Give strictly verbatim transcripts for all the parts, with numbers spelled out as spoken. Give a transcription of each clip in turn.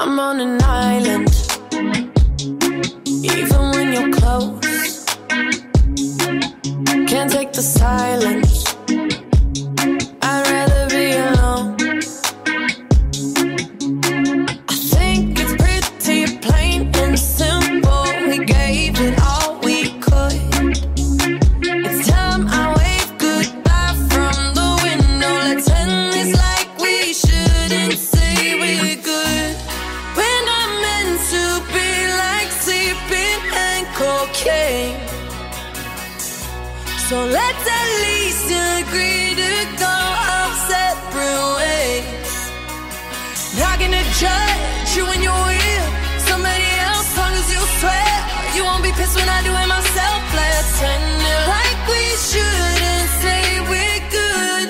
I'm on an island. Even when you're close, can't take the silence. I'd rather be alone. I think it's pretty plain and simple. We gave it all we could. It's time I wave goodbye from the window. Let's end this like we shouldn't say we're good. We're not meant to be like sleeping and cocaine. So let's at least agree to go our separate ways. Not gonna judge you when you're with somebody else, long as you swear you won't be pissed when I do it myself. Let's end it like we should and say we're good.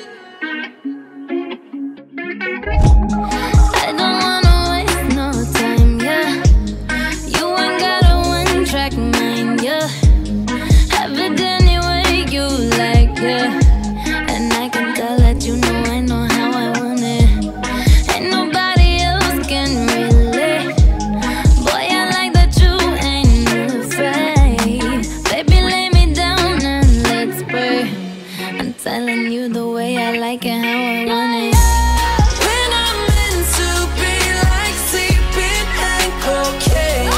I don't wanna waste no time, yeah. You ain't got a one-track mind, yeah. Have it any way you like, yeah. And I can tell that you know I know how I want it. Ain't nobody else can relate. Boy, I like that you ain't afraid. Baby, lay me down and let's pray. I'm telling you the way I like it, how I want it. We're not meant to be like sleeping and cocaine.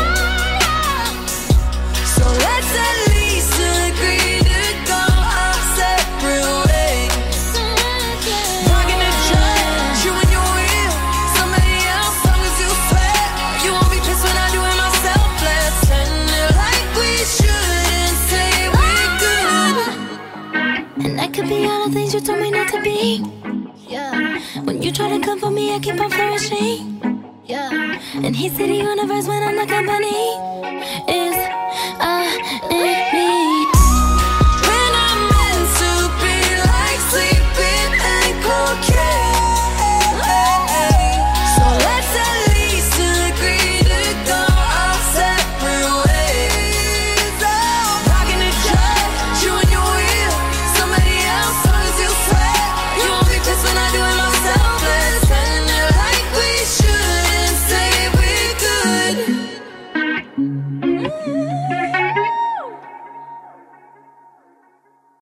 So let's at least agree to go our separate ways. Not gonna judge you when you're with somebody else, long as you swear you won't be pissed when I do it myself. Let's end it like we should and say we're good. And I could be all the things you told me not to be. Yeah. When you try to come for me, I keep on flourishing. Yeah. And he said the universe when I'm the company.